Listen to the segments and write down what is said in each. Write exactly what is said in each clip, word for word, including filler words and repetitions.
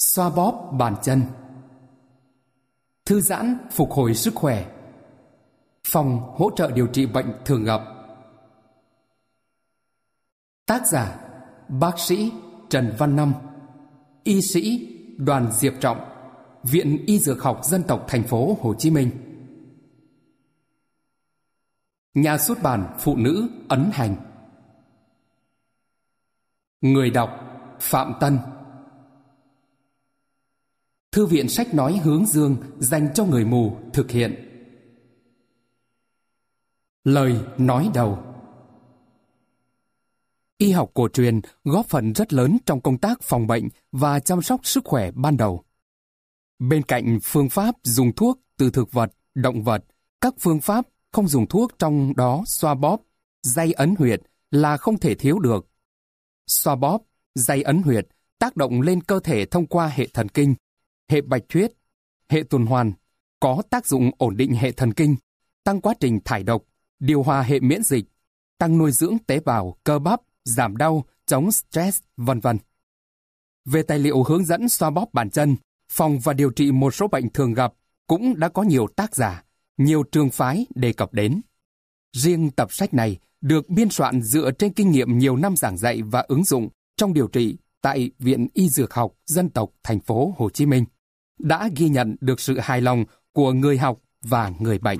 Xoa bóp bàn chân. Thư giãn, phục hồi sức khỏe. Phòng hỗ trợ điều trị bệnh thường gặp. Tác giả: bác sĩ Trần Văn Năm, y sĩ Đoàn Diệp Trọng, Viện Y Dược học Dân tộc Thành phố Hồ Chí Minh. Nhà xuất bản Phụ nữ ấn hành. Người đọc: Phạm Tân. Thư viện sách nói Hướng Dương dành cho người mù thực hiện. Lời nói đầu. Y học cổ truyền góp phần rất lớn trong công tác phòng bệnh và chăm sóc sức khỏe ban đầu. Bên cạnh phương pháp dùng thuốc từ thực vật, động vật, các phương pháp không dùng thuốc, trong đó xoa bóp, day ấn huyệt là không thể thiếu được. Xoa bóp, day ấn huyệt tác động lên cơ thể thông qua hệ thần kinh, hệ bạch huyết, hệ tuần hoàn, có tác dụng ổn định hệ thần kinh, tăng quá trình thải độc, điều hòa hệ miễn dịch, tăng nuôi dưỡng tế bào, cơ bắp, giảm đau, chống stress, vân vân. Về tài liệu hướng dẫn xoa bóp bàn chân, phòng và điều trị một số bệnh thường gặp cũng đã có nhiều tác giả, nhiều trường phái đề cập đến. Riêng tập sách này được biên soạn dựa trên kinh nghiệm nhiều năm giảng dạy và ứng dụng trong điều trị tại Viện Y Dược học Dân tộc Thành phố Hồ Chí Minh, đã ghi nhận được sự hài lòng của người học và người bệnh.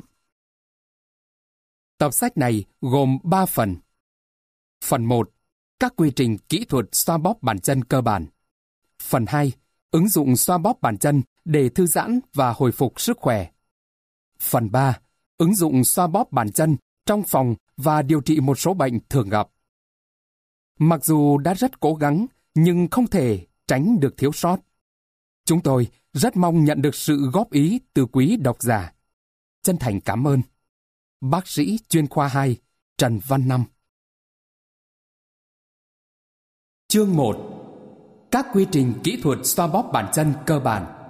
Tập sách này gồm ba phần. Phần một, các quy trình kỹ thuật xoa bóp bàn chân cơ bản. Phần hai, ứng dụng xoa bóp bàn chân để thư giãn và hồi phục sức khỏe. Phần ba, ứng dụng xoa bóp bàn chân trong phòng và điều trị một số bệnh thường gặp. Mặc dù đã rất cố gắng, nhưng không thể tránh được thiếu sót. Chúng tôi rất mong nhận được sự góp ý từ quý độc giả. Chân thành cảm ơn. Bác sĩ chuyên khoa hai, Trần Văn Năm. Chương một. Các quy trình kỹ thuật xoa bóp bàn chân cơ bản.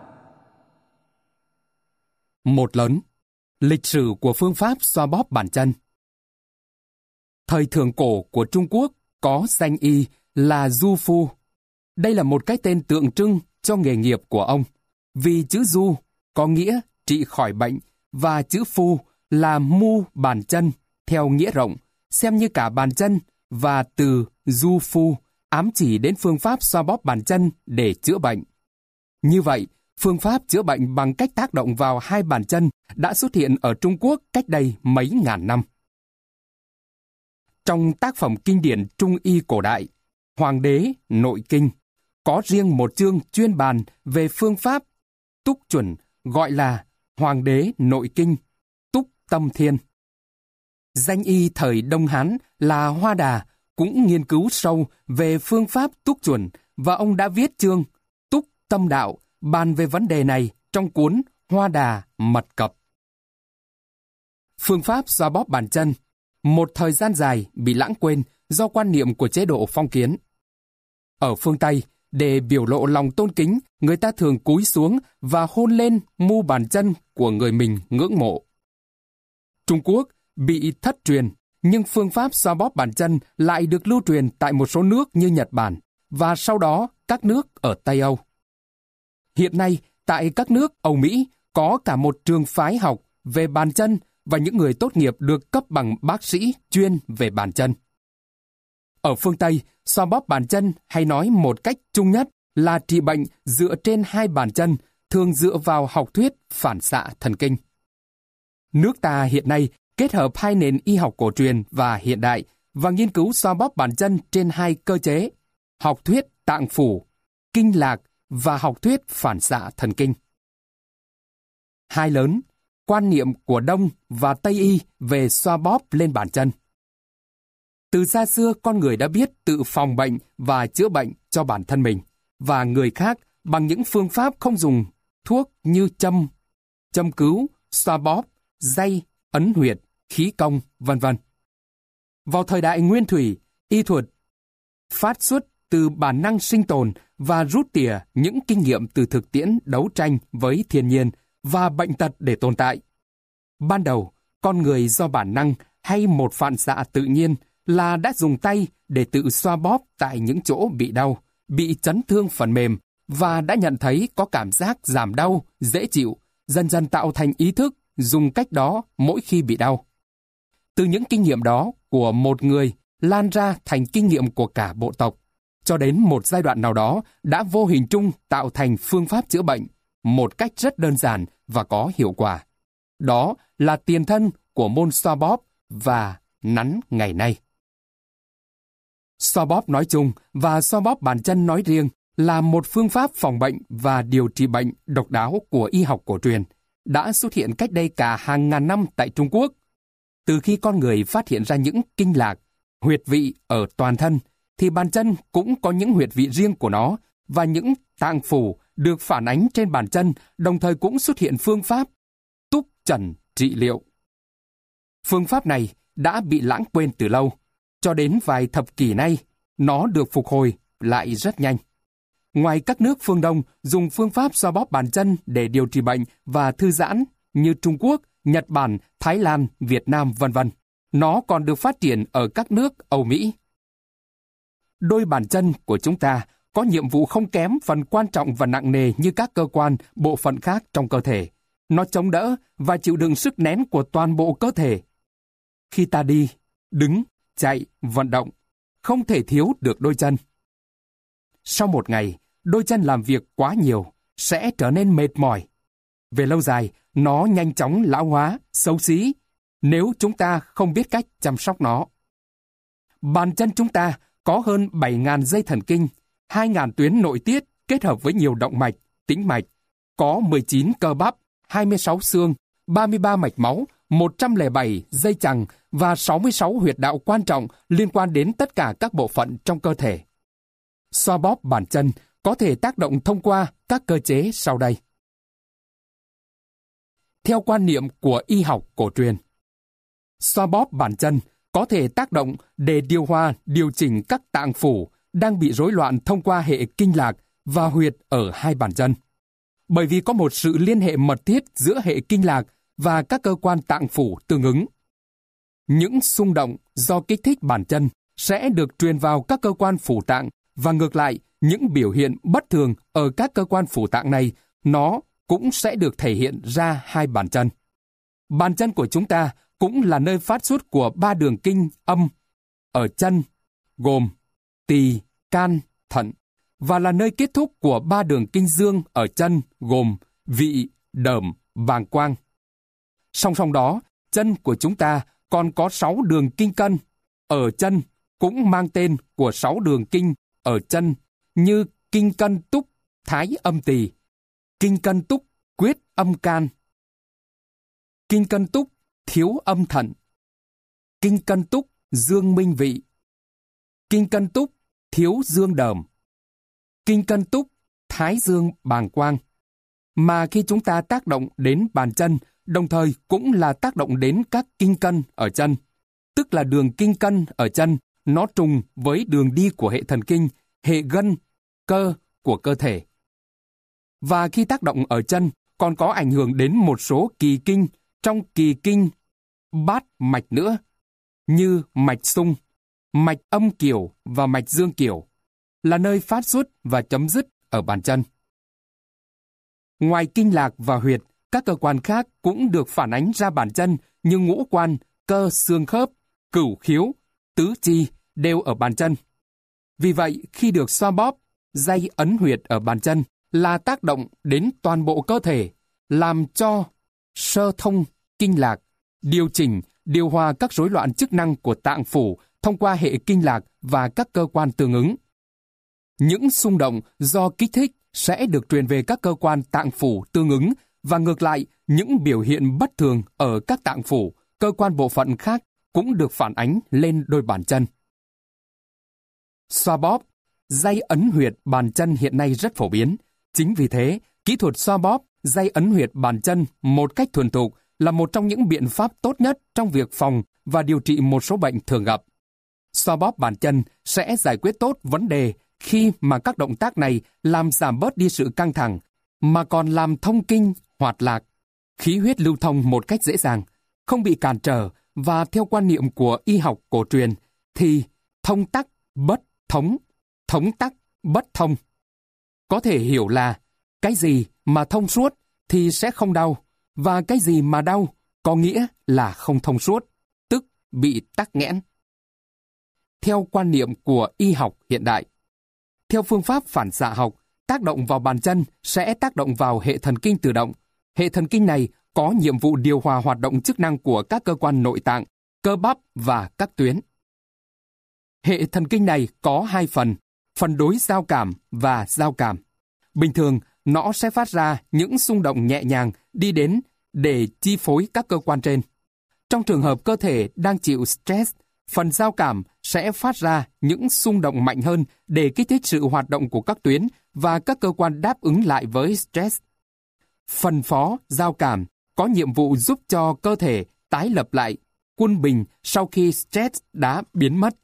Một lớn. Lịch sử của phương pháp xoa bóp bàn chân. Thời thượng cổ của Trung Quốc có danh y là Du Phu. Đây là một cái tên tượng trưng cho nghề nghiệp của ông, vì chữ Du có nghĩa trị khỏi bệnh và chữ Phu là mu bàn chân theo nghĩa rộng, xem như cả bàn chân, và từ Du Phu ám chỉ đến phương pháp xoa bóp bàn chân để chữa bệnh. Như vậy, phương pháp chữa bệnh bằng cách tác động vào hai bàn chân đã xuất hiện ở Trung Quốc cách đây mấy ngàn năm. Trong tác phẩm kinh điển Trung y cổ đại, Hoàng đế Nội Kinh, có riêng một chương chuyên bàn về phương pháp túc chuẩn gọi là Hoàng đế Nội Kinh, Túc Tâm Thiên. Danh y thời Đông Hán là Hoa Đà cũng nghiên cứu sâu về phương pháp túc chuẩn, và ông đã viết chương Túc Tâm Đạo bàn về vấn đề này trong cuốn Hoa Đà Mật Cập. Phương pháp xoa bóp bàn chân một thời gian dài bị lãng quên do quan niệm của chế độ phong kiến. Ở phương Tây, để biểu lộ lòng tôn kính, người ta thường cúi xuống và hôn lên mu bàn chân của người mình ngưỡng mộ. Trung Quốc bị thất truyền, nhưng phương pháp xoa bóp bàn chân lại được lưu truyền tại một số nước như Nhật Bản và sau đó các nước ở Tây Âu. Hiện nay, tại các nước Âu Mỹ có cả một trường phái học về bàn chân và những người tốt nghiệp được cấp bằng bác sĩ chuyên về bàn chân. Ở phương Tây, xoa bóp bàn chân hay nói một cách chung nhất là trị bệnh dựa trên hai bàn chân, thường dựa vào học thuyết phản xạ thần kinh. Nước ta hiện nay kết hợp hai nền y học cổ truyền và hiện đại và nghiên cứu xoa bóp bàn chân trên hai cơ chế, học thuyết tạng phủ, kinh lạc và học thuyết phản xạ thần kinh. Hai lớn, quan niệm của Đông và Tây y về xoa bóp lên bàn chân. Từ xa xưa, con người đã biết tự phòng bệnh và chữa bệnh cho bản thân mình và người khác bằng những phương pháp không dùng thuốc như châm, châm cứu, xoa bóp, day, ấn huyệt, khí công, vân vân. Vào thời đại nguyên thủy, y thuật phát xuất từ bản năng sinh tồn và rút tỉa những kinh nghiệm từ thực tiễn đấu tranh với thiên nhiên và bệnh tật để tồn tại. Ban đầu, con người do bản năng hay một phản xạ tự nhiên là đã dùng tay để tự xoa bóp tại những chỗ bị đau, bị chấn thương phần mềm và đã nhận thấy có cảm giác giảm đau, dễ chịu, dần dần tạo thành ý thức dùng cách đó mỗi khi bị đau. Từ những kinh nghiệm đó của một người lan ra thành kinh nghiệm của cả bộ tộc, cho đến một giai đoạn nào đó đã vô hình chung tạo thành phương pháp chữa bệnh một cách rất đơn giản và có hiệu quả. Đó là tiền thân của môn xoa bóp và nắn ngày nay. Xoa bóp nói chung và xoa bóp bàn chân nói riêng là một phương pháp phòng bệnh và điều trị bệnh độc đáo của y học cổ truyền, đã xuất hiện cách đây cả hàng ngàn năm tại Trung Quốc. Từ khi con người phát hiện ra những kinh lạc, huyệt vị ở toàn thân, thì bàn chân cũng có những huyệt vị riêng của nó, và những tạng phủ được phản ánh trên bàn chân, đồng thời cũng xuất hiện phương pháp túc trần trị liệu. Phương pháp này đã bị lãng quên từ lâu, cho đến vài thập kỷ nay, nó được phục hồi lại rất nhanh. Ngoài các nước phương Đông dùng phương pháp xoa bóp bàn chân để điều trị bệnh và thư giãn như Trung Quốc, Nhật Bản, Thái Lan, Việt Nam, vân vân, nó còn được phát triển ở các nước Âu Mỹ. Đôi bàn chân của chúng ta có nhiệm vụ không kém phần quan trọng và nặng nề như các cơ quan, bộ phận khác trong cơ thể. Nó chống đỡ và chịu đựng sức nén của toàn bộ cơ thể. Khi ta đi, đứng, chạy, vận động, không thể thiếu được đôi chân. Sau một ngày, đôi chân làm việc quá nhiều, sẽ trở nên mệt mỏi. Về lâu dài, nó nhanh chóng lão hóa, xấu xí, nếu chúng ta không biết cách chăm sóc nó. Bàn chân chúng ta có hơn bảy nghìn dây thần kinh, hai nghìn tuyến nội tiết kết hợp với nhiều động mạch, tĩnh mạch, có mười chín cơ bắp, hai mươi sáu xương, ba mươi ba mạch máu, một trăm lẻ bảy dây chằng và sáu mươi sáu huyệt đạo quan trọng liên quan đến tất cả các bộ phận trong cơ thể. Xoa bóp bàn chân có thể tác động thông qua các cơ chế sau đây. Theo quan niệm của y học cổ truyền, xoa bóp bàn chân có thể tác động để điều hòa, điều chỉnh các tạng phủ đang bị rối loạn thông qua hệ kinh lạc và huyệt ở hai bàn chân. Bởi vì có một sự liên hệ mật thiết giữa hệ kinh lạc và các cơ quan tạng phủ tương ứng. Những xung động do kích thích bàn chân sẽ được truyền vào các cơ quan phủ tạng, và ngược lại, những biểu hiện bất thường ở các cơ quan phủ tạng này, nó cũng sẽ được thể hiện ra hai bàn chân. Bàn chân của chúng ta cũng là nơi phát xuất của ba đường kinh âm ở chân, gồm tỳ, can, thận, và là nơi kết thúc của ba đường kinh dương ở chân, gồm vị, đờm, bàng quang. Song song đó, chân của chúng ta còn có sáu đường kinh cân ở chân, cũng mang tên của sáu đường kinh ở chân, như kinh cân túc, thái âm tỳ, kinh cân túc, quyết âm can, kinh cân túc, thiếu âm thận, kinh cân túc, dương minh vị, kinh cân túc, thiếu dương đờm, kinh cân túc, thái dương bàng quang. Mà khi chúng ta tác động đến bàn chân, đồng thời cũng là tác động đến các kinh cân ở chân, tức là đường kinh cân ở chân, nó trùng với đường đi của hệ thần kinh, hệ gân, cơ của cơ thể. Và khi tác động ở chân, còn có ảnh hưởng đến một số kỳ kinh trong kỳ kinh bát mạch nữa, như mạch xung, mạch âm kiểu và mạch dương kiểu, là nơi phát xuất và chấm dứt ở bàn chân. Ngoài kinh lạc và huyệt, các cơ quan khác cũng được phản ánh ra bàn chân như ngũ quan, cơ xương khớp, cửu khiếu, tứ chi đều ở bàn chân. Vì vậy, khi được xoa bóp, dây ấn huyệt ở bàn chân là tác động đến toàn bộ cơ thể, làm cho sơ thông kinh lạc, điều chỉnh, điều hòa các rối loạn chức năng của tạng phủ thông qua hệ kinh lạc và các cơ quan tương ứng. Những xung động do kích thích sẽ được truyền về các cơ quan tạng phủ tương ứng, và ngược lại, những biểu hiện bất thường ở các tạng phủ, cơ quan bộ phận khác cũng được phản ánh lên đôi bàn chân. Xoa bóp, dây ấn huyệt bàn chân hiện nay rất phổ biến. Chính vì thế, kỹ thuật xoa bóp, dây ấn huyệt bàn chân một cách thuần thục là một trong những biện pháp tốt nhất trong việc phòng và điều trị một số bệnh thường gặp. Xoa bóp bàn chân sẽ giải quyết tốt vấn đề khi mà các động tác này làm giảm bớt đi sự căng thẳng, mà còn làm thông kinh, hoạt lạc, khí huyết lưu thông một cách dễ dàng, không bị cản trở, và theo quan niệm của y học cổ truyền thì thông tắc bất thống, thống tắc bất thông. có thể hiểu là cái gì mà thông suốt thì sẽ không đau, và cái gì mà đau có nghĩa là không thông suốt, tức bị tắc nghẽn. Theo quan niệm của y học hiện đại, theo phương pháp phản xạ học, tác động vào bàn chân sẽ tác động vào hệ thần kinh tự động. Hệ thần kinh này có nhiệm vụ điều hòa hoạt động chức năng của các cơ quan nội tạng, cơ bắp và các tuyến. Hệ thần kinh này có hai phần, phần đối giao cảm và giao cảm. Bình thường, nó sẽ phát ra những xung động nhẹ nhàng đi đến để chi phối các cơ quan trên. Trong trường hợp cơ thể đang chịu stress, phần giao cảm sẽ phát ra những xung động mạnh hơn để kích thích sự hoạt động của các tuyến và các cơ quan đáp ứng lại với stress. Phần phó giao cảm có nhiệm vụ giúp cho cơ thể tái lập lại, quân bình sau khi stress đã biến mất.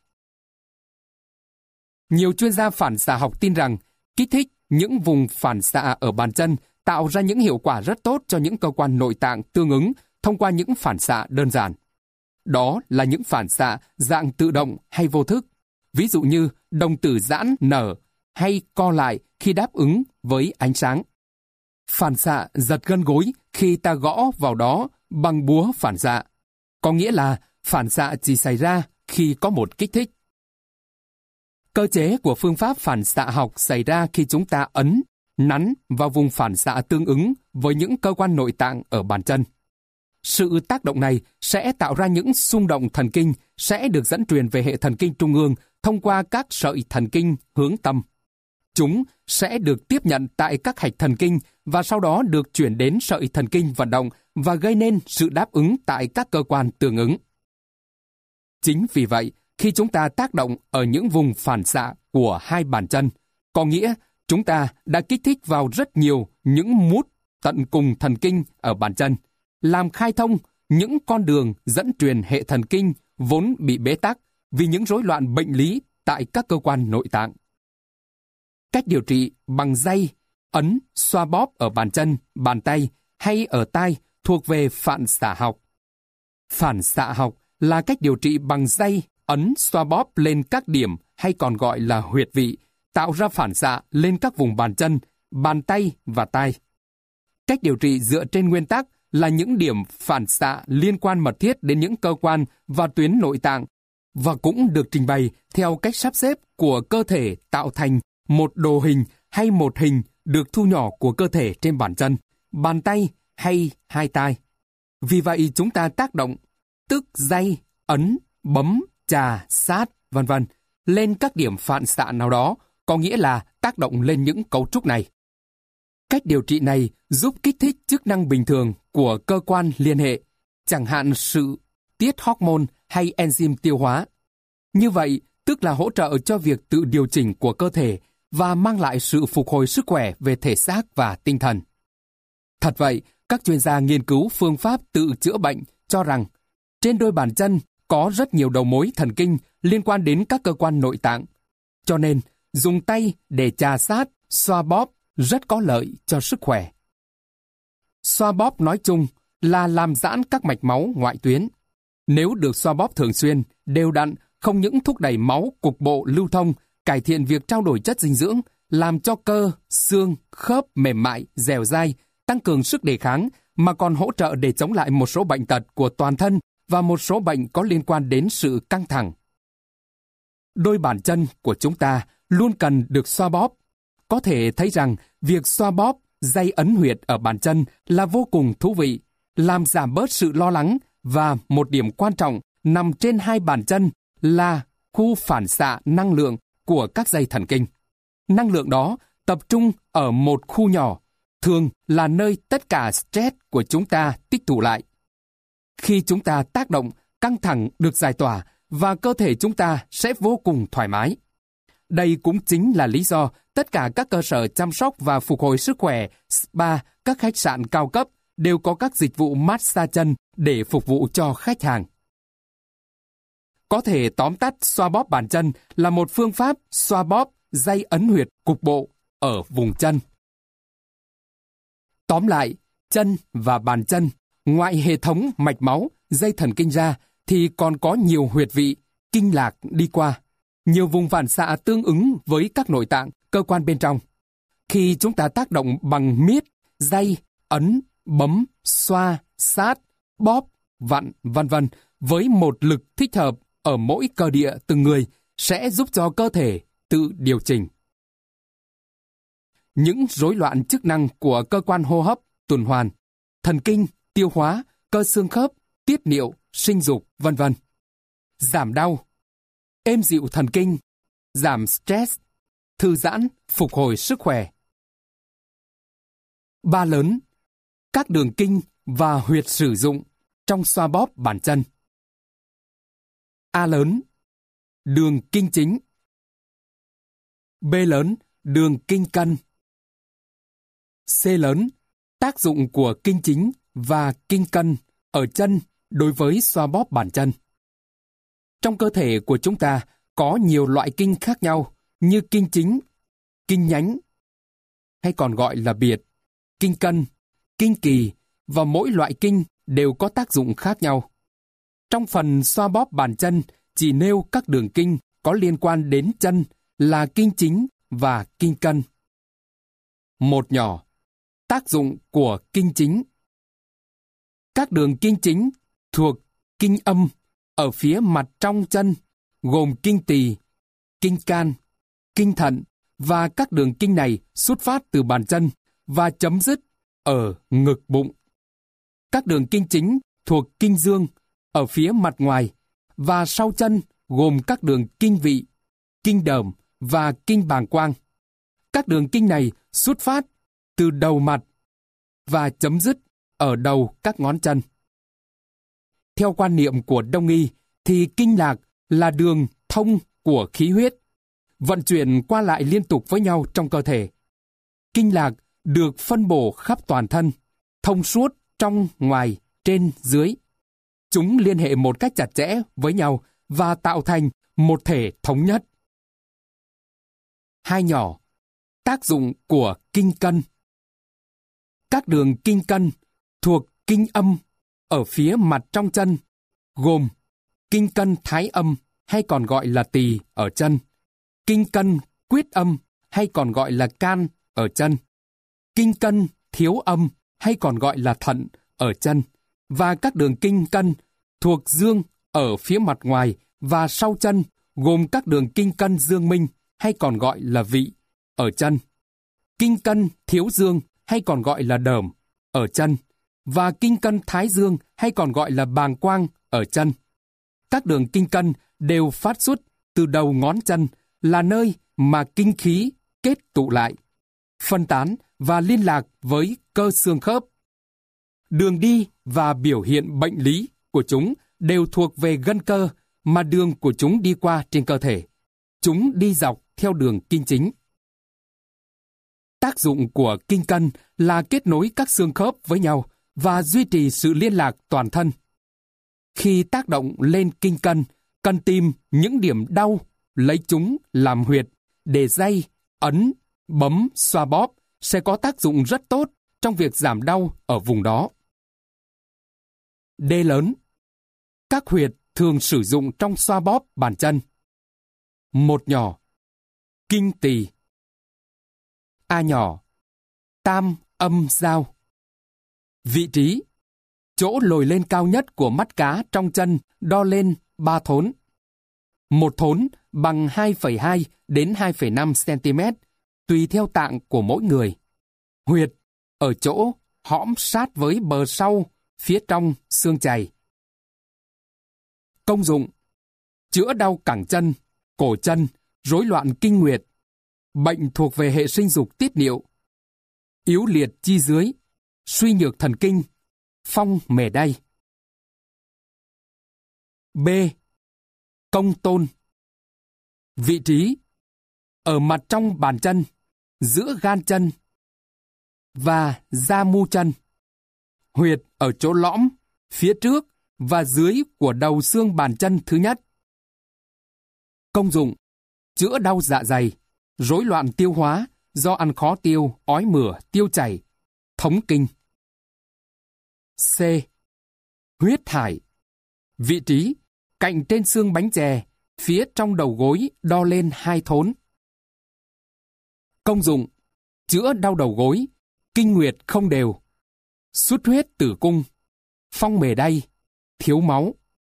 Nhiều chuyên gia phản xạ học tin rằng kích thích những vùng phản xạ ở bàn chân tạo ra những hiệu quả rất tốt cho những cơ quan nội tạng tương ứng thông qua những phản xạ đơn giản. Đó là những phản xạ dạng tự động hay vô thức, ví dụ như đồng tử giãn nở hay co lại khi đáp ứng với ánh sáng. Phản xạ giật gân gối khi ta gõ vào đó bằng búa phản xạ, có nghĩa là phản xạ chỉ xảy ra khi có một kích thích. Cơ chế của phương pháp phản xạ học xảy ra khi chúng ta ấn, nắn vào vùng phản xạ tương ứng với những cơ quan nội tạng ở bàn chân. Sự tác động này sẽ tạo ra những xung động thần kinh sẽ được dẫn truyền về hệ thần kinh trung ương thông qua các sợi thần kinh hướng tâm. Chúng sẽ được tiếp nhận tại các hạch thần kinh và sau đó được chuyển đến sợi thần kinh vận động và gây nên sự đáp ứng tại các cơ quan tương ứng. Chính vì vậy, khi chúng ta tác động ở những vùng phản xạ của hai bàn chân, có nghĩa chúng ta đã kích thích vào rất nhiều những mút tận cùng thần kinh ở bàn chân, làm khai thông những con đường dẫn truyền hệ thần kinh vốn bị bế tắc vì những rối loạn bệnh lý tại các cơ quan nội tạng. Cách điều trị bằng day, ấn, xoa bóp ở bàn chân, bàn tay hay ở tai thuộc về phản xạ học. Phản xạ học là cách điều trị bằng day, ấn, xoa bóp lên các điểm hay còn gọi là huyệt vị, tạo ra phản xạ lên các vùng bàn chân, bàn tay và tai. Cách điều trị dựa trên nguyên tắc là những điểm phản xạ liên quan mật thiết đến những cơ quan và tuyến nội tạng và cũng được trình bày theo cách sắp xếp của cơ thể tạo thành một đồ hình hay một hình được thu nhỏ của cơ thể trên bàn chân, bàn tay hay hai tai. Vì vậy chúng ta tác động, tức day, ấn, bấm, chà, sát, vân vân lên các điểm phản xạ nào đó, có nghĩa là tác động lên những cấu trúc này. Cách điều trị này giúp kích thích chức năng bình thường của cơ quan liên hệ, chẳng hạn sự tiết hormone hay enzyme tiêu hóa. Như vậy, tức là hỗ trợ cho việc tự điều chỉnh của cơ thể và mang lại sự phục hồi sức khỏe về thể xác và tinh thần. Thật vậy, các chuyên gia nghiên cứu phương pháp tự chữa bệnh cho rằng trên đôi bàn chân có rất nhiều đầu mối thần kinh liên quan đến các cơ quan nội tạng. Cho nên, dùng tay để chà sát, xoa bóp rất có lợi cho sức khỏe. Xoa bóp nói chung là làm giãn các mạch máu ngoại tuyến. Nếu được xoa bóp thường xuyên, đều đặn, không những thúc đẩy máu cục bộ lưu thông, cải thiện việc trao đổi chất dinh dưỡng, làm cho cơ, xương, khớp mềm mại, dẻo dai, tăng cường sức đề kháng, mà còn hỗ trợ để chống lại một số bệnh tật của toàn thân và một số bệnh có liên quan đến sự căng thẳng. Đôi bàn chân của chúng ta luôn cần được xoa bóp. Có thể thấy rằng việc xoa bóp, day ấn huyệt ở bàn chân là vô cùng thú vị, làm giảm bớt sự lo lắng và một điểm quan trọng nằm trên hai bàn chân là khu phản xạ năng lượng của các dây thần kinh. Năng lượng đó tập trung ở một khu nhỏ, thường là nơi tất cả stress của chúng ta tích tụ lại. Khi chúng ta tác động, căng thẳng được giải tỏa và cơ thể chúng ta sẽ vô cùng thoải mái. Đây cũng chính là lý do tất cả các cơ sở chăm sóc và phục hồi sức khỏe, spa, các khách sạn cao cấp đều có các dịch vụ massage chân để phục vụ cho khách hàng. Có thể tóm tắt xoa bóp bàn chân là một phương pháp xoa bóp day ấn huyệt cục bộ ở vùng chân. Tóm lại, chân và bàn chân, ngoại hệ thống mạch máu, dây thần kinh ra thì còn có nhiều huyệt vị, kinh lạc đi qua, nhiều vùng phản xạ tương ứng với các nội tạng, cơ quan bên trong. Khi chúng ta tác động bằng miết, day, ấn, bấm, xoa, sát, bóp, vặn, vân vân với một lực thích hợp ở mỗi cơ địa từng người sẽ giúp cho cơ thể tự điều chỉnh. Những rối loạn chức năng của cơ quan hô hấp, tuần hoàn, thần kinh, tiêu hóa, cơ xương khớp, tiết niệu, sinh dục, vân vân. Giảm đau, êm dịu thần kinh, giảm stress, thư giãn, phục hồi sức khỏe. Ba lớn, các đường kinh và huyệt sử dụng trong xoa bóp bàn chân. A lớn, đường kinh chính. B lớn, đường kinh cân. C lớn, tác dụng của kinh chính và kinh cân ở chân đối với xoa bóp bàn chân. Trong cơ thể của chúng ta có nhiều loại kinh khác nhau như kinh chính, kinh nhánh, hay còn gọi là biệt, kinh cân, kinh kỳ, và mỗi loại kinh đều có tác dụng khác nhau. Trong phần xoa bóp bàn chân chỉ nêu các đường kinh có liên quan đến chân là kinh chính và kinh cân. Một nhỏ, tác dụng của kinh chính. Các đường kinh chính thuộc kinh âm ở phía mặt trong chân, gồm kinh tỳ, kinh can, kinh thận, và các đường kinh này xuất phát từ bàn chân và chấm dứt ở ngực bụng. Các đường kinh chính thuộc kinh dương ở phía mặt ngoài và sau chân, gồm các đường kinh vị, kinh đờm và kinh bàng quang. Các đường kinh này xuất phát từ đầu mặt và chấm dứt ở đầu các ngón chân. Theo quan niệm của Đông y thì kinh lạc là đường thông của khí huyết, vận chuyển qua lại liên tục với nhau trong cơ thể. Kinh lạc được phân bổ khắp toàn thân, thông suốt trong, ngoài, trên, dưới. Chúng liên hệ một cách chặt chẽ với nhau và tạo thành một thể thống nhất. Hai nhỏ, tác dụng của kinh cân. Các đường kinh cân thuộc kinh âm ở phía mặt trong chân, gồm kinh cân thái âm hay còn gọi là tỳ ở chân, kinh cân quyết âm hay còn gọi là can ở chân, kinh cân thiếu âm hay còn gọi là thận ở chân, và các đường kinh cân thuộc dương ở phía mặt ngoài và sau chân, gồm các đường kinh cân dương minh hay còn gọi là vị ở chân, kinh cân thiếu dương hay còn gọi là đờm ở chân, và kinh cân thái dương hay còn gọi là bàng quang ở chân. Các đường kinh cân đều phát xuất từ đầu ngón chân, là nơi mà kinh khí kết tụ lại, phân tán và liên lạc với cơ xương khớp. Đường đi và biểu hiện bệnh lý của chúng đều thuộc về gân cơ mà đường của chúng đi qua trên cơ thể. Chúng đi dọc theo đường kinh chính. Tác dụng của kinh cân là kết nối các xương khớp với nhau và duy trì sự liên lạc toàn thân. Khi tác động lên kinh cân, cần tìm những điểm đau, lấy chúng làm huyệt để day, ấn, bấm, xoa bóp sẽ có tác dụng rất tốt trong việc giảm đau ở vùng đó. D lớn, các huyệt thường sử dụng trong xoa bóp bàn chân. Một nhỏ, kinh tỳ. A nhỏ, tam âm giao. Vị trí, chỗ lồi lên cao nhất của mắt cá trong chân đo lên ba thốn. Một thốn bằng hai phẩy hai đến hai phẩy năm xăng-ti-mét, tùy theo tạng của mỗi người. Huyệt ở chỗ hõm sát với bờ sau, phía trong xương chày. Công dụng, chữa đau cẳng chân, cổ chân, rối loạn kinh nguyệt, bệnh thuộc về hệ sinh dục tiết niệu, yếu liệt chi dưới, suy nhược thần kinh, phong mề đay. B. Công tôn. Vị trí, ở mặt trong bàn chân, giữa gan chân và da mu chân. Huyệt ở chỗ lõm, phía trước và dưới của đầu xương bàn chân thứ nhất. Công dụng, chữa đau dạ dày, rối loạn tiêu hóa do ăn khó tiêu, ói mửa, tiêu chảy, thống kinh. C. Huyết hải. Vị trí, cạnh trên xương bánh chè, phía trong đầu gối đo lên hai thốn. Công dụng, chữa đau đầu gối, kinh nguyệt không đều, xuất huyết tử cung, phong mề đay, thiếu máu.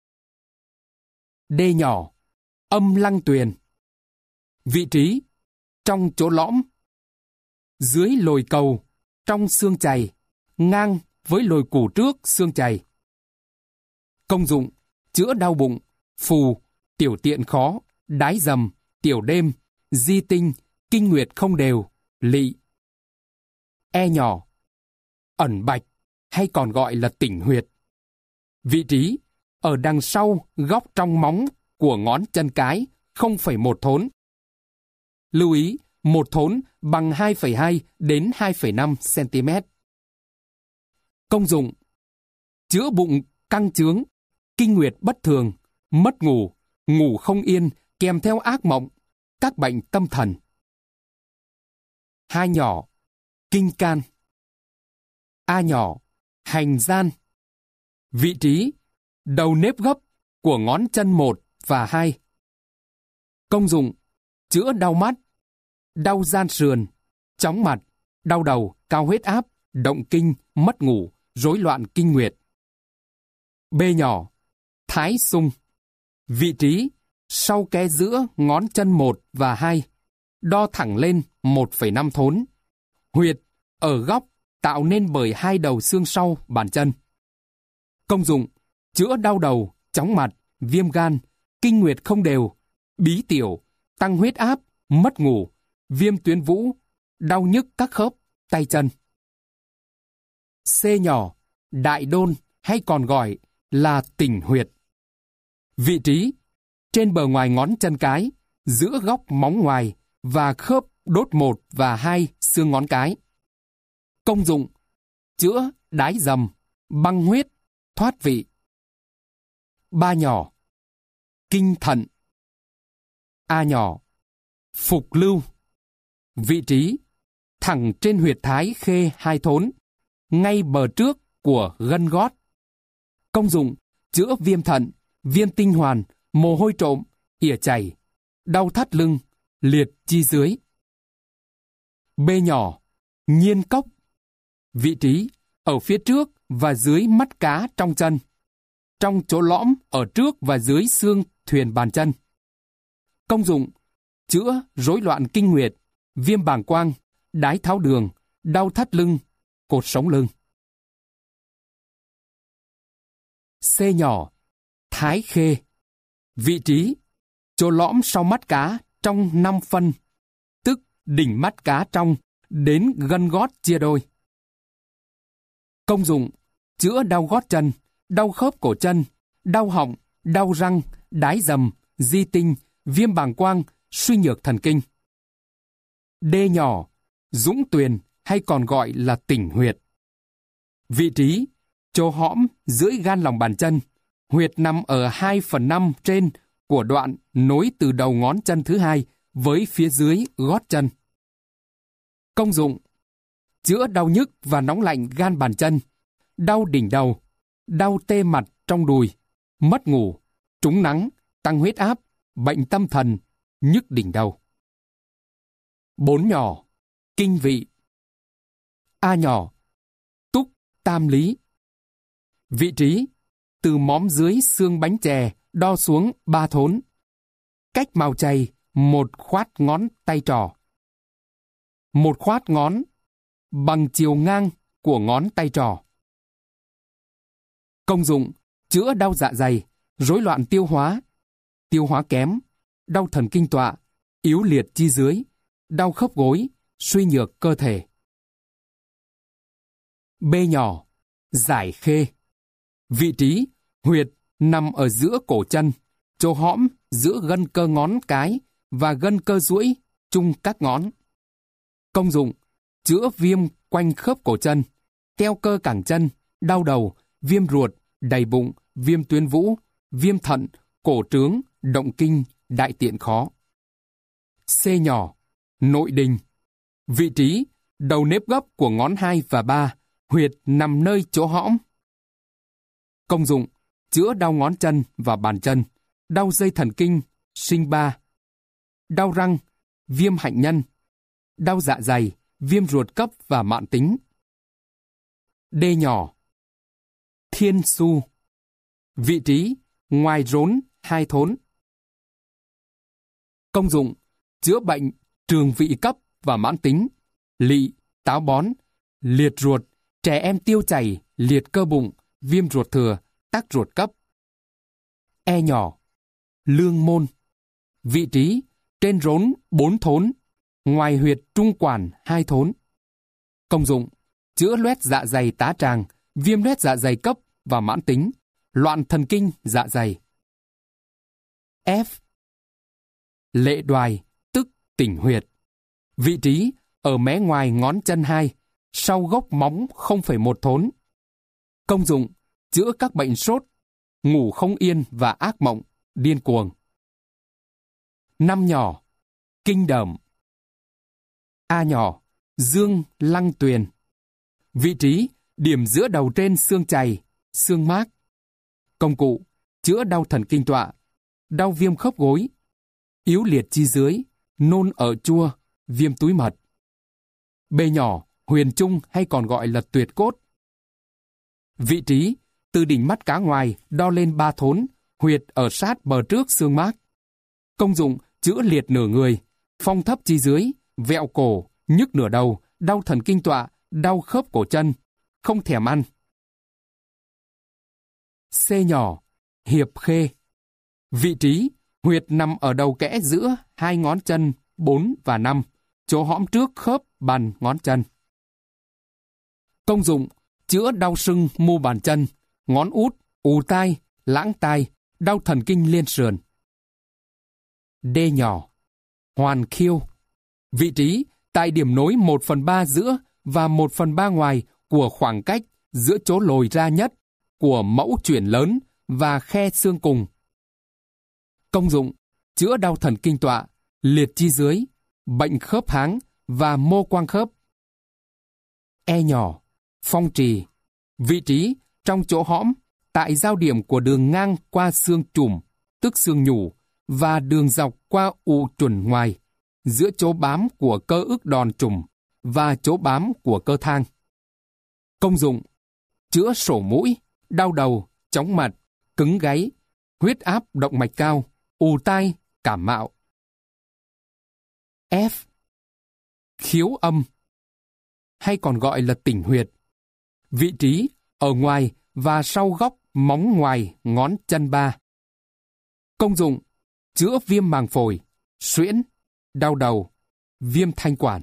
D nhỏ, âm lăng tuyền. Vị trí, trong chỗ lõm, dưới lồi cầu, trong xương chày, ngang với lồi củ trước xương chày. Công dụng, chữa đau bụng, phù, tiểu tiện khó, đái dầm, tiểu đêm, di tinh, kinh nguyệt không đều, lỵ. E nhỏ, ẩn bạch hay còn gọi là tỉnh huyệt. Vị trí, ở đằng sau góc trong móng của ngón chân cái không phẩy một thốn. Lưu ý, một thốn bằng hai phẩy hai đến hai phẩy năm xăng-ti-mét. Công dụng, chữa bụng căng chướng, kinh nguyệt bất thường, mất ngủ, ngủ không yên kèm theo ác mộng, các bệnh tâm thần. Hai nhỏ, kinh can. A nhỏ, hành gian. Vị trí, đầu nếp gấp của ngón chân một và hai. Công dụng, chữa đau mắt, đau gian sườn, chóng mặt, đau đầu, cao huyết áp, động kinh, mất ngủ, rối loạn kinh nguyệt. B nhỏ, thái xung. Vị trí, sau kẽ giữa ngón chân một và hai, đo thẳng lên một phẩy năm thốn. Huyệt, ở góc, tạo nên bởi hai đầu xương sau bàn chân. Công dụng, chữa đau đầu, chóng mặt, viêm gan, kinh nguyệt không đều, bí tiểu, tăng huyết áp, mất ngủ, viêm tuyến vú, đau nhức các khớp, tay chân. C nhỏ, đại đôn hay còn gọi là tỉnh huyệt. Vị trí, trên bờ ngoài ngón chân cái, giữa góc móng ngoài và khớp đốt một và hai xương ngón cái. Công dụng, chữa đái dầm, băng huyết, thoát vị. Ba nhỏ, kinh thận. A nhỏ, phục lưu. Vị trí, thẳng trên huyệt thái khê hai thốn, ngay bờ trước của gân gót. Công dụng, chữa viêm thận, viêm tinh hoàn, mồ hôi trộm, ỉa chảy, đau thắt lưng, liệt chi dưới. B nhỏ, nhiên cốc. Vị trí, ở phía trước và dưới mắt cá trong chân, trong chỗ lõm ở trước và dưới xương thuyền bàn chân. Công dụng, chữa rối loạn kinh nguyệt, viêm bàng quang, đái tháo đường, đau thắt lưng, cột sống lưng. C nhỏ, thái khê. Vị trí, chỗ lõm sau mắt cá trong năm phân, tức đỉnh mắt cá trong đến gân gót chia đôi. Công dụng, chữa đau gót chân, đau khớp cổ chân, đau họng, đau răng, đái dầm, di tinh, viêm bàng quang, suy nhược thần kinh. D nhỏ, dũng tuyền hay còn gọi là tỉnh huyệt. Vị trí, chỗ hõm dưới gan lòng bàn chân, huyệt nằm ở hai phần năm trên của đoạn nối từ đầu ngón chân thứ hai với phía dưới gót chân. Công dụng, chữa đau nhức và nóng lạnh gan bàn chân, đau đỉnh đầu, đau tê mặt trong đùi, mất ngủ, trúng nắng, tăng huyết áp, bệnh tâm thần, nhức đỉnh đầu. Bốn nhỏ, kinh vị. A nhỏ, túc tam lý. Vị trí, từ móm dưới xương bánh chè đo xuống ba thốn. Cách mào chày một khoát ngón tay trỏ. Một khoát ngón bằng chiều ngang của ngón tay trỏ. Công dụng, chữa đau dạ dày, rối loạn tiêu hóa, tiêu hóa kém, đau thần kinh tọa, yếu liệt chi dưới, đau khớp gối, suy nhược cơ thể. B nhỏ, giải khê. Vị trí, huyệt nằm ở giữa cổ chân, chỗ hõm giữa gân cơ ngón cái và gân cơ duỗi chung các ngón. Công dụng, chữa viêm quanh khớp cổ chân, teo cơ cẳng chân, đau đầu, viêm ruột, đầy bụng, viêm tuyến vú, viêm thận, cổ trướng, động kinh, đại tiện khó. C nhỏ, nội đình. Vị trí, đầu nếp gấp của ngón hai và ba, huyệt nằm nơi chỗ hõm. Công dụng, chữa đau ngón chân và bàn chân, đau dây thần kinh, sinh ba, đau răng, viêm hạnh nhân, đau dạ dày, viêm ruột cấp và mãn tính. D nhỏ, thiên su, vị trí ngoài rốn hai thốn. Công dụng chữa bệnh trường vị cấp và mãn tính, lỵ, táo bón, liệt ruột, trẻ em tiêu chảy, liệt cơ bụng, viêm ruột thừa, tắc ruột cấp. E nhỏ, lương môn, vị trí trên rốn bốn thốn, ngoài huyệt trung quản hai thốn. Công dụng chữa loét dạ dày tá tràng, viêm loét dạ dày cấp và mãn tính, loạn thần kinh dạ dày. F. Lệ đoài, tức tỉnh huyệt, vị trí ở mé ngoài ngón chân hai, sau gốc móng không phẩy một thốn. Công dụng chữa các bệnh sốt, ngủ không yên và ác mộng, điên cuồng. Năm nhỏ, kinh đờm. A nhỏ, dương lăng tuyền, vị trí điểm giữa đầu trên xương chày, xương mác. Công cụ chữa đau thần kinh tọa, đau viêm khớp gối, yếu liệt chi dưới, nôn ở chua, viêm túi mật. B nhỏ, huyền trung hay còn gọi là tuyệt cốt. Vị trí từ đỉnh mắt cá ngoài đo lên ba thốn, huyệt ở sát bờ trước xương mác. Công dụng chữa liệt nửa người, phong thấp chi dưới, vẹo cổ, nhức nửa đầu, đau thần kinh tọa, đau khớp cổ chân, không thèm ăn. C nhỏ, hiệp khê, vị trí huyệt nằm ở đầu kẽ giữa hai ngón chân bốn và năm, chỗ hõm trước khớp bàn ngón chân. Công dụng chữa đau sưng mu bàn chân, ngón út, ù tai, lãng tai, đau thần kinh liên sườn. D nhỏ, hoàn khiêu, vị trí tại điểm nối một phần ba giữa và một phần ba ngoài của khoảng cách giữa chỗ lồi ra nhất của mẫu chuyển lớn và khe xương cùng. Công dụng chữa đau thần kinh tọa, liệt chi dưới, bệnh khớp háng và mô quang khớp. E nhỏ, phong trì, vị trí trong chỗ hõm tại giao điểm của đường ngang qua xương chùm, tức xương nhủ, và đường dọc qua u chuẩn ngoài, giữa chỗ bám của cơ ức đòn trùm và chỗ bám của cơ thang. Công dụng chữa sổ mũi, đau đầu, chóng mặt, cứng gáy, huyết áp động mạch cao, ù tai, cảm mạo. F. Khiếu âm, hay còn gọi là tỉnh huyệt, vị trí ở ngoài và sau góc móng ngoài ngón chân ba. Công dụng chữa viêm màng phổi, suyễn, đau đầu, viêm thanh quản.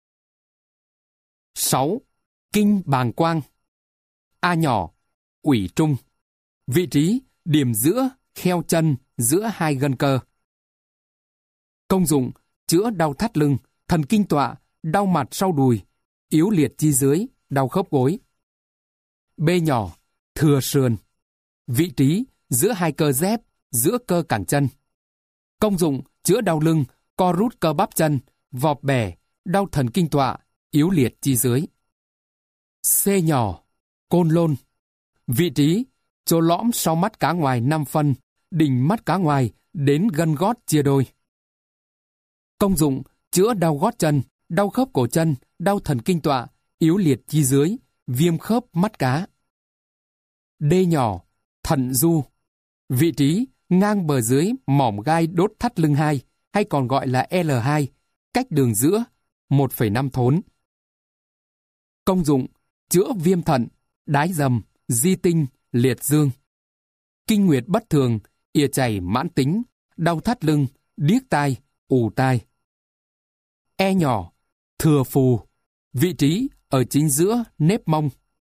sáu. Kinh bàng quang. A nhỏ, ủy trung, vị trí điểm giữa kheo chân giữa hai gân cơ. Công dụng chữa đau thắt lưng, thần kinh tọa, đau mặt sau đùi, yếu liệt chi dưới, đau khớp gối. B nhỏ, thừa sườn, vị trí giữa hai cơ dép, giữa cơ cẳng chân. Công dụng chữa đau lưng, co rút cơ bắp chân, vọp bẻ, đau thần kinh tọa, yếu liệt chi dưới. C nhỏ, côn lôn, vị trí chỗ lõm sau mắt cá ngoài năm phân, đỉnh mắt cá ngoài đến gân gót chia đôi. Công dụng chữa đau gót chân, đau khớp cổ chân, đau thần kinh tọa, yếu liệt chi dưới, viêm khớp mắt cá. D nhỏ, thận du, vị trí ngang bờ dưới mỏm gai đốt thắt lưng hai, hay còn gọi là L hai, cách đường giữa một phẩy năm thốn. Công dụng chữa viêm thận, đái dầm, di tinh, liệt dương, kinh nguyệt bất thường, ỉa chảy mãn tính, đau thắt lưng, điếc tai, ù tai. E nhỏ, thừa phù, vị trí ở chính giữa nếp mông.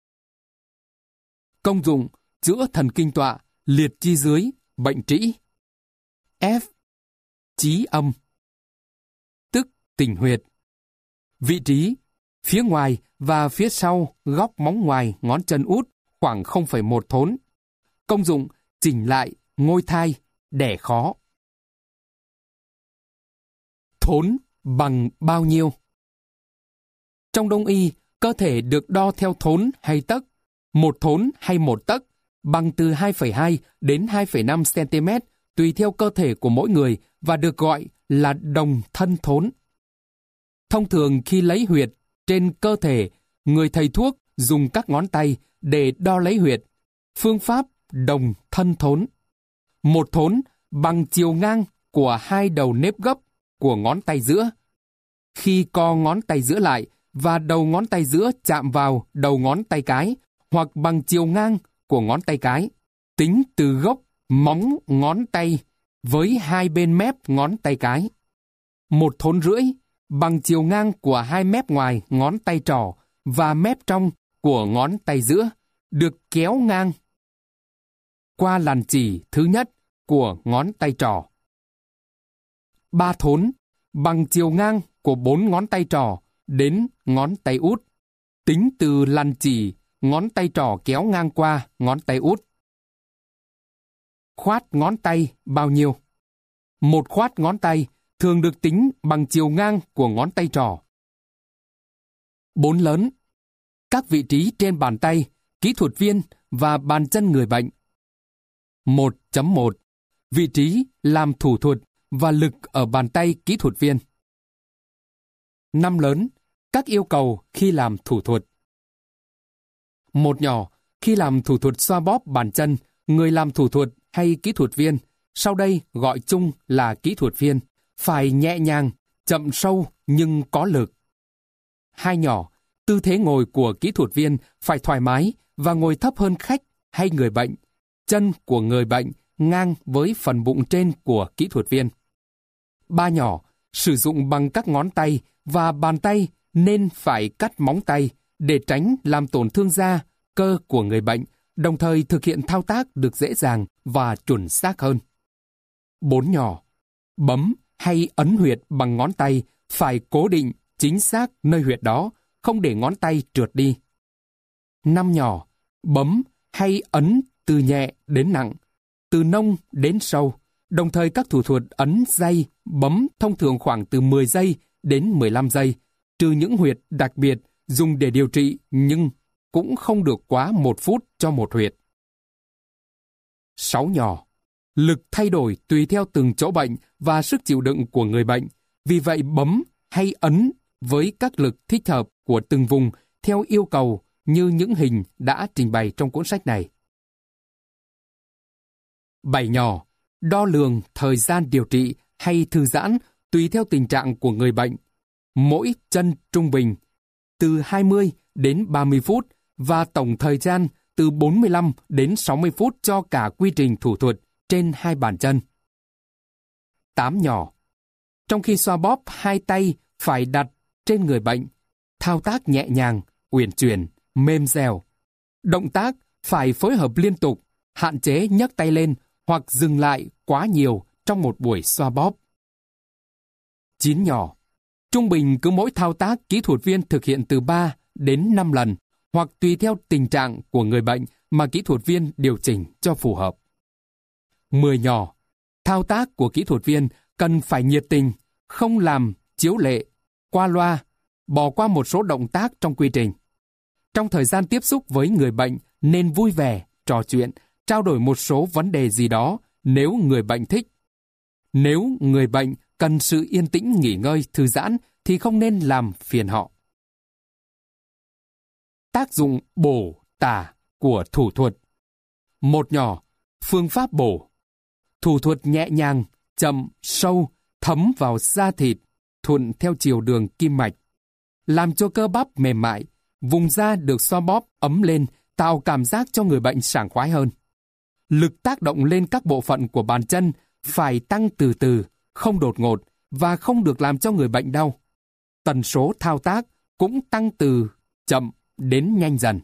Công dụng chữa thần kinh tọa, liệt chi dưới, bệnh trĩ. F. Chí âm, tức tỉnh huyệt, vị trí phía ngoài và phía sau góc móng ngoài ngón chân út khoảng không phẩy một thốn. Công dụng chỉnh lại ngôi thai, đẻ khó. Thốn bằng bao nhiêu? Trong đông y, cơ thể được đo theo thốn hay tấc, một thốn hay một tấc, bằng từ hai phẩy hai đến hai phẩy năm xăng-ti-mét tùy theo cơ thể của mỗi người và được gọi là đồng thân thốn. Thông thường khi lấy huyệt, trên cơ thể, người thầy thuốc dùng các ngón tay để đo lấy huyệt. Phương pháp đồng thân thốn. Một thốn bằng chiều ngang của hai đầu nếp gấp của ngón tay giữa. Khi co ngón tay giữa lại và đầu ngón tay giữa chạm vào đầu ngón tay cái hoặc bằng chiều ngang của ngón tay cái, tính từ gốc móng ngón tay với hai bên mép ngón tay cái. Một thốn rưỡi bằng chiều ngang của hai mép ngoài ngón tay trỏ và mép trong của ngón tay giữa được kéo ngang qua làn chỉ thứ nhất của ngón tay trỏ. Ba thốn bằng chiều ngang của bốn ngón tay trỏ đến ngón tay út, tính từ làn chỉ ngón tay trỏ kéo ngang qua ngón tay út. Khoát ngón tay bao nhiêu? Một khoát ngón tay thường được tính bằng chiều ngang của ngón tay trỏ. Bốn lớn. Các vị trí trên bàn tay, kỹ thuật viên và bàn chân người bệnh. một chấm một. Vị trí làm thủ thuật và lực ở bàn tay kỹ thuật viên. Năm lớn. Các yêu cầu khi làm thủ thuật. Một nhỏ. Khi làm thủ thuật xoa bóp bàn chân, người làm thủ thuật hay kỹ thuật viên, sau đây gọi chung là kỹ thuật viên, phải nhẹ nhàng, chậm sâu nhưng có lực. Hai nhỏ. Tư thế ngồi của kỹ thuật viên phải thoải mái và ngồi thấp hơn khách hay người bệnh. Chân của người bệnh ngang với phần bụng trên của kỹ thuật viên. Ba nhỏ. Sử dụng bằng các ngón tay và bàn tay nên phải cắt móng tay để tránh làm tổn thương da, cơ của người bệnh, đồng thời thực hiện thao tác được dễ dàng và chuẩn xác hơn. Bốn nhỏ. Bấm hay ấn huyệt bằng ngón tay phải cố định chính xác nơi huyệt đó, không để ngón tay trượt đi. Năm nhỏ. Bấm hay ấn từ nhẹ đến nặng, từ nông đến sâu, đồng thời các thủ thuật ấn day, bấm thông thường khoảng từ mười giây đến mười lăm giây, trừ những huyệt đặc biệt dùng để điều trị nhưng cũng không được quá một phút cho một huyệt. Sáu nhỏ. Lực thay đổi tùy theo từng chỗ bệnh và sức chịu đựng của người bệnh, vì vậy bấm hay ấn với các lực thích hợp của từng vùng theo yêu cầu như những hình đã trình bày trong cuốn sách này. Bảy nhỏ. Đo lường thời gian điều trị hay thư giãn tùy theo tình trạng của người bệnh. Mỗi chân trung bình từ hai mươi đến ba mươi phút và tổng thời gian từ bốn mươi lăm đến sáu mươi phút cho cả quy trình thủ thuật trên hai bàn chân. Tám nhỏ. Trong khi xoa bóp, hai tay phải đặt trên người bệnh, thao tác nhẹ nhàng, uyển chuyển, mềm dẻo. Động tác phải phối hợp liên tục, hạn chế nhấc tay lên hoặc dừng lại quá nhiều trong một buổi xoa bóp. Chín nhỏ. Trung bình cứ mỗi thao tác kỹ thuật viên thực hiện từ ba đến năm lần, hoặc tùy theo tình trạng của người bệnh mà kỹ thuật viên điều chỉnh cho phù hợp. Mười nhỏ. Thao tác của kỹ thuật viên cần phải nhiệt tình, không làm chiếu lệ, qua loa, bỏ qua một số động tác trong quy trình. Trong thời gian tiếp xúc với người bệnh nên vui vẻ, trò chuyện, trao đổi một số vấn đề gì đó nếu người bệnh thích. Nếu người bệnh cần sự yên tĩnh nghỉ ngơi, thư giãn thì không nên làm phiền họ. Tác dụng bổ, tả của thủ thuật. Một nhỏ. Phương pháp bổ. Thủ thuật nhẹ nhàng, chậm, sâu, thấm vào da thịt, thuận theo chiều đường kim mạch. Làm cho cơ bắp mềm mại, vùng da được xoa bóp ấm lên, tạo cảm giác cho người bệnh sảng khoái hơn. Lực tác động lên các bộ phận của bàn chân phải tăng từ từ, không đột ngột và không được làm cho người bệnh đau. Tần số thao tác cũng tăng từ chậm đến nhanh dần.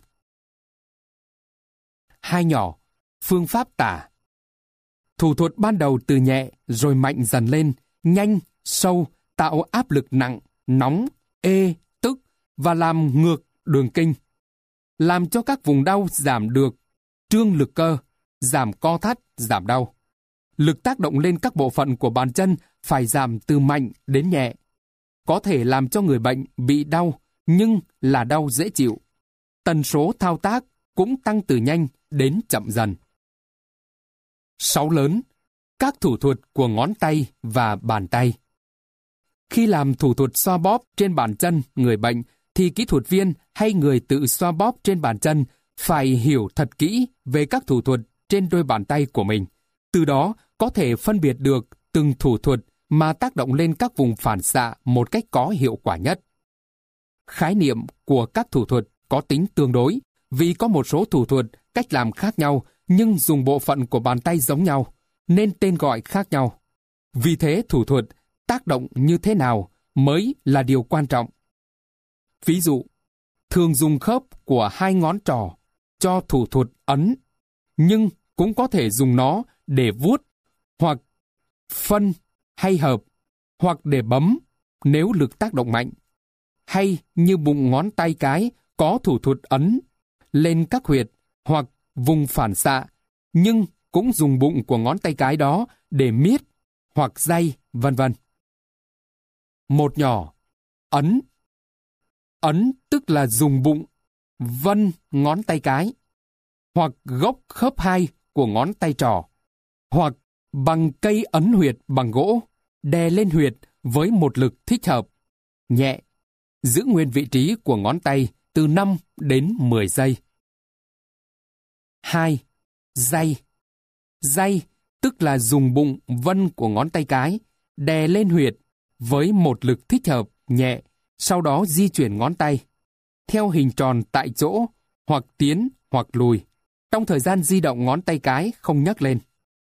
Hai nhỏ. Phương pháp tả. Thủ thuật ban đầu từ nhẹ rồi mạnh dần lên, nhanh, sâu, tạo áp lực nặng, nóng, ê, tức và làm ngược đường kinh. Làm cho các vùng đau giảm được, trương lực cơ, giảm co thắt, giảm đau. Lực tác động lên các bộ phận của bàn chân phải giảm từ mạnh đến nhẹ. Có thể làm cho người bệnh bị đau, nhưng là đau dễ chịu. Tần số thao tác cũng tăng từ nhanh đến chậm dần. Sáu lớn. Các thủ thuật của ngón tay và bàn tay. Khi làm thủ thuật xoa bóp trên bàn chân người bệnh thì kỹ thuật viên hay người tự xoa bóp trên bàn chân phải hiểu thật kỹ về các thủ thuật trên đôi bàn tay của mình. Từ đó có thể phân biệt được từng thủ thuật mà tác động lên các vùng phản xạ một cách có hiệu quả nhất. Khái niệm của các thủ thuật có tính tương đối, vì có một số thủ thuật cách làm khác nhau nhưng dùng bộ phận của bàn tay giống nhau, nên tên gọi khác nhau. Vì thế thủ thuật tác động như thế nào mới là điều quan trọng. Ví dụ, thường dùng khớp của hai ngón trỏ cho thủ thuật ấn, nhưng cũng có thể dùng nó để vuốt, hoặc phân hay hợp, hoặc để bấm nếu lực tác động mạnh, hay như bụng ngón tay cái có thủ thuật ấn lên các huyệt hoặc vùng phản xạ, nhưng cũng dùng bụng của ngón tay cái đó để miết hoặc day, vân vân. Một nhỏ, ấn. Ấn tức là dùng bụng, vân ngón tay cái, hoặc gốc khớp hai của ngón tay trỏ, hoặc bằng cây ấn huyệt bằng gỗ, đè lên huyệt với một lực thích hợp, nhẹ, giữ nguyên vị trí của ngón tay từ năm đến mười giây. Hai. Day. Day tức là dùng bụng vân của ngón tay cái, đè lên huyệt với một lực thích hợp, nhẹ, sau đó di chuyển ngón tay theo hình tròn tại chỗ, hoặc tiến hoặc lùi, trong thời gian di động ngón tay cái không nhấc lên.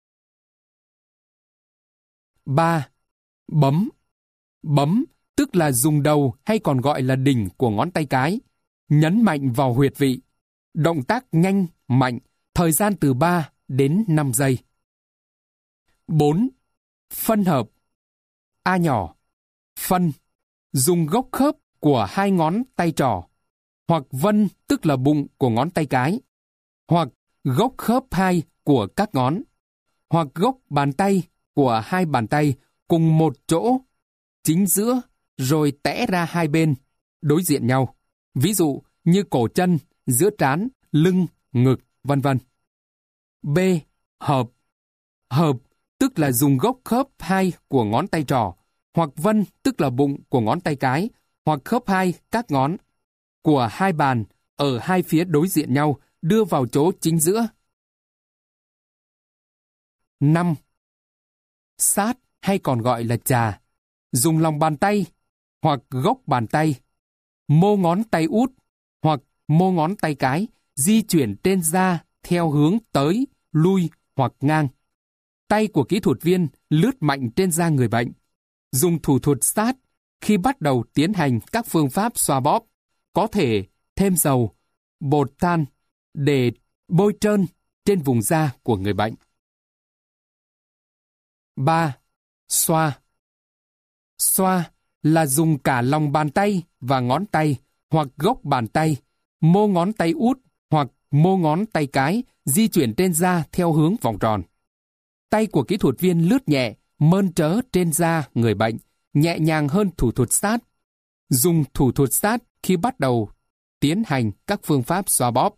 Ba. Bấm. Bấm tức là dùng đầu hay còn gọi là đỉnh của ngón tay cái, nhấn mạnh vào huyệt vị. Động tác nhanh, mạnh, thời gian từ ba đến năm giây. Bốn. Phân hợp. A nhỏ. Phân. Dùng gốc khớp của hai ngón tay trỏ, hoặc vân tức là bụng của ngón tay cái, hoặc gốc khớp hai của các ngón, hoặc gốc bàn tay của hai bàn tay cùng một chỗ, chính giữa, rồi tẽ ra hai bên, đối diện nhau. Ví dụ như cổ chân, giữa trán, lưng, ngực, vân vân. B. Hợp. Hợp tức là dùng gốc khớp hai của ngón tay trỏ, hoặc vân tức là bụng của ngón tay cái, hoặc khớp hai các ngón của hai bàn ở hai phía đối diện nhau, đưa vào chỗ chính giữa. Năm. Sát hay còn gọi là chà. Dùng lòng bàn tay hoặc gốc bàn tay, mô ngón tay út hoặc mô ngón tay cái di chuyển trên da theo hướng tới, lui hoặc ngang. Tay của kỹ thuật viên lướt mạnh trên da người bệnh. Dùng thủ thuật sát khi bắt đầu tiến hành các phương pháp xoa bóp, có thể thêm dầu, bột than để bôi trơn trên vùng da của người bệnh. Ba. Xoa. Xoa là dùng cả lòng bàn tay và ngón tay hoặc gốc bàn tay, mô ngón tay út hoặc mô ngón tay cái di chuyển trên da theo hướng vòng tròn. Tay của kỹ thuật viên lướt nhẹ, mơn trớn trên da người bệnh, nhẹ nhàng hơn thủ thuật sát. Dùng thủ thuật sát khi bắt đầu tiến hành các phương pháp xoa bóp.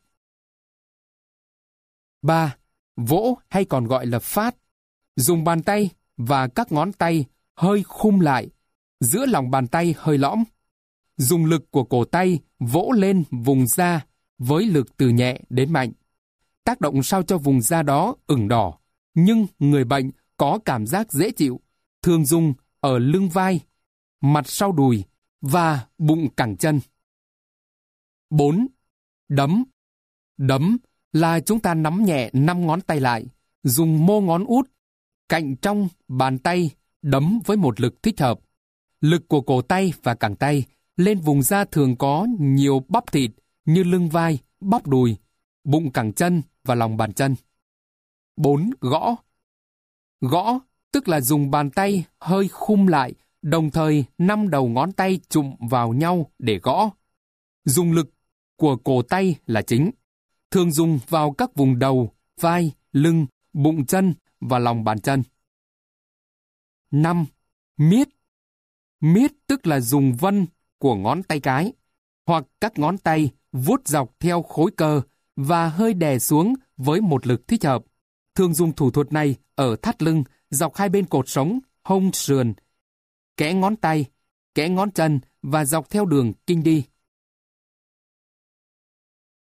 Ba. Vỗ hay còn gọi là phát. Dùng bàn tay và các ngón tay hơi khum lại, giữa lòng bàn tay hơi lõm. Dùng lực của cổ tay vỗ lên vùng da với lực từ nhẹ đến mạnh. Tác động sao cho vùng da đó ửng đỏ, nhưng người bệnh có cảm giác dễ chịu, thường dùng ở lưng vai, mặt sau đùi và bụng cẳng chân. Bốn. Đấm. Đấm là chúng ta nắm nhẹ năm ngón tay lại, dùng mô ngón út, cạnh trong bàn tay đấm với một lực thích hợp. Lực của cổ tay và cẳng tay lên vùng da thường có nhiều bắp thịt như lưng vai, bắp đùi, bụng cẳng chân và lòng bàn chân. Bốn. Gõ. Gõ tức là dùng bàn tay hơi khum lại, đồng thời năm đầu ngón tay chụm vào nhau để gõ. Dùng lực của cổ tay là chính, thường dùng vào các vùng đầu, vai, lưng, bụng chân và lòng bàn chân. Năm. Miết. Miết tức là dùng vân của ngón tay cái hoặc các ngón tay vuốt dọc theo khối cơ và hơi đè xuống với một lực thích hợp. Thường dùng thủ thuật này ở thắt lưng, dọc hai bên cột sống, hông sườn, kẽ ngón tay, kẽ ngón chân và dọc theo đường kinh đi.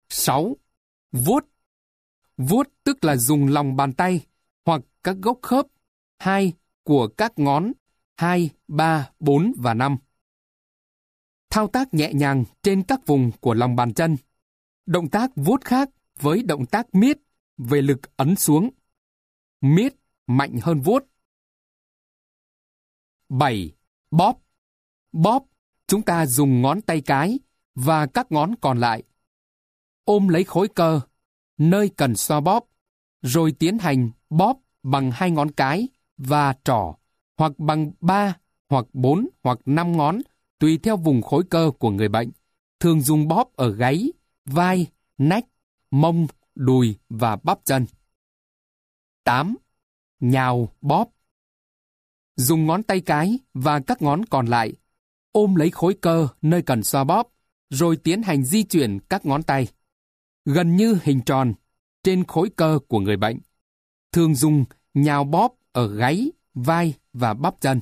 sáu. Vuốt. Vuốt tức là dùng lòng bàn tay hoặc các gốc khớp hai của các ngón hai, ba, bốn và năm. Thao tác nhẹ nhàng trên các vùng của lòng bàn chân. Động tác vuốt khác với động tác miết về lực ấn xuống. Miết mạnh hơn vuốt. bảy. Bóp. Bóp, chúng ta dùng ngón tay cái và các ngón còn lại. Ôm lấy khối cơ, nơi cần xoa bóp, rồi tiến hành bóp bằng hai ngón cái và trỏ, hoặc bằng ba, hoặc bốn, hoặc năm ngón, tùy theo vùng khối cơ của người bệnh. Thường dùng bóp ở gáy, vai, nách, mông, đùi và bắp chân. tám. Nhào bóp. Dùng ngón tay cái và các ngón còn lại, ôm lấy khối cơ nơi cần xoa bóp, rồi tiến hành di chuyển các ngón tay, gần như hình tròn, trên khối cơ của người bệnh. Thường dùng nhào bóp ở gáy, vai và bắp chân.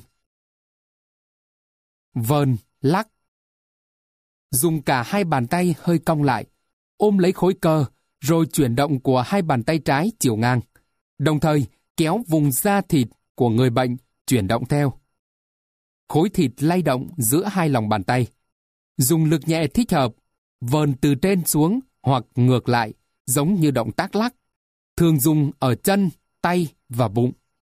Vờn, lắc. Dùng cả hai bàn tay hơi cong lại, ôm lấy khối cơ, rồi chuyển động của hai bàn tay trái chiều ngang, đồng thời kéo vùng da thịt của người bệnh chuyển động theo. Khối thịt lay động giữa hai lòng bàn tay. Dùng lực nhẹ thích hợp, vờn từ trên xuống hoặc ngược lại, giống như động tác lắc. Thường dùng ở chân, tay và bụng.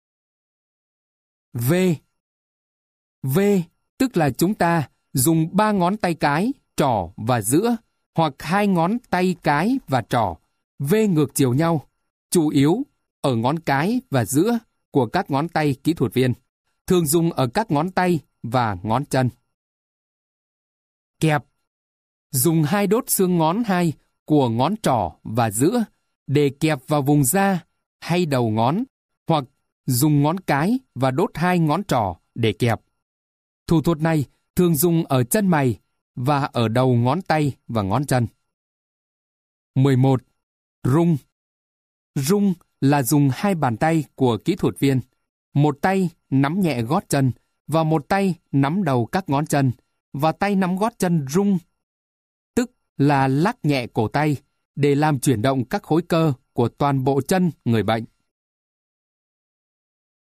V. V tức là chúng ta dùng ba ngón tay cái, trỏ và giữa, hoặc hai ngón tay cái và trỏ, V ngược chiều nhau, chủ yếu ở ngón cái và giữa của các ngón tay kỹ thuật viên. Thường dùng ở các ngón tay và ngón chân. Kẹp. Dùng hai đốt xương ngón hai của ngón trỏ và giữa để kẹp vào vùng da hay đầu ngón, hoặc dùng ngón cái và đốt hai ngón trỏ để kẹp. Thủ thuật này thường dùng ở chân mày và ở đầu ngón tay và ngón chân. mười một. Rung. Rung là dùng hai bàn tay của kỹ thuật viên, một tay nắm nhẹ gót chân và một tay nắm đầu các ngón chân, và tay nắm gót chân rung, tức là lắc nhẹ cổ tay để làm chuyển động các khối cơ của toàn bộ chân người bệnh.